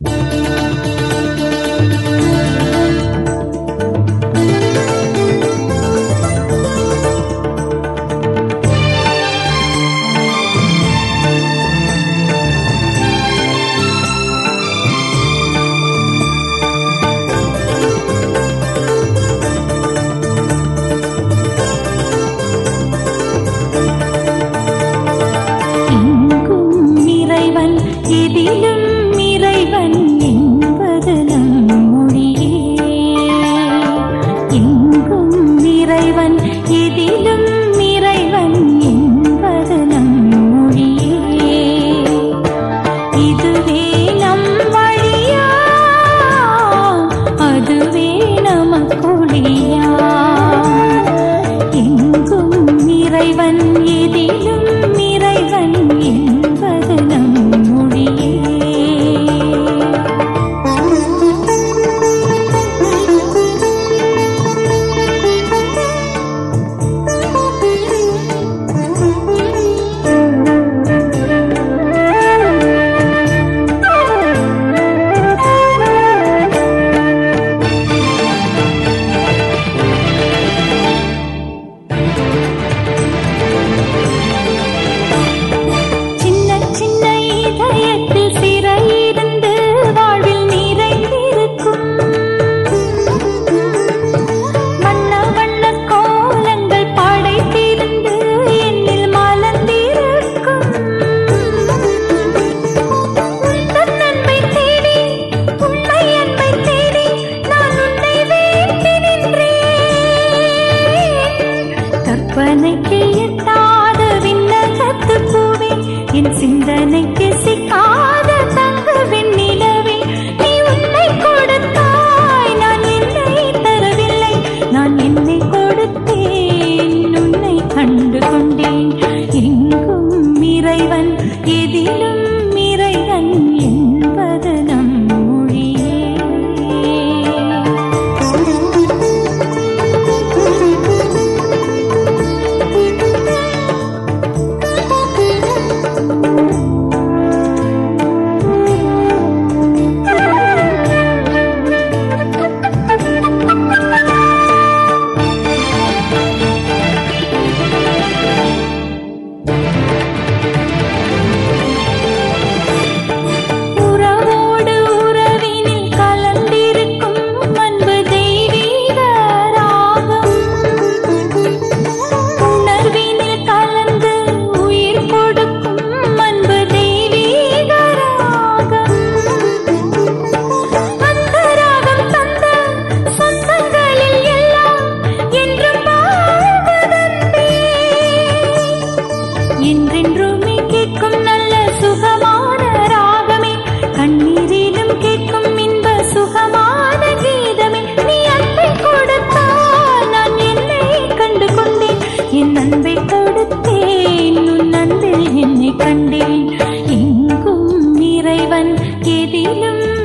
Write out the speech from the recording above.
சிந்தனைக்கு சிக்காத தங்க வெண்ணிலவே நீ உன்னை கொடுத்தாய், நான் என்னை தரவில்லை. நான் என்னை கொடுத்தேன், உன்னை கண்டு கொண்டேன். எங்கும் இறைவன், எதிலும் இறைவன் என்பது நம் மொழியே. என்றென்றுமே கேட்கும் நல்ல சுகமான ராகமே, கண்ணீரிலும் கேட்கும் இன்ப சுகமான கீதமே. நீ அன்பை கொடுத்தால் நான் என்னை கண்டு கொண்டேன், என் அன்பை கொடுத்தேன், உன் அன்பில் என்னை கண்டேன். எங்கும் இறைவன், எதிலும்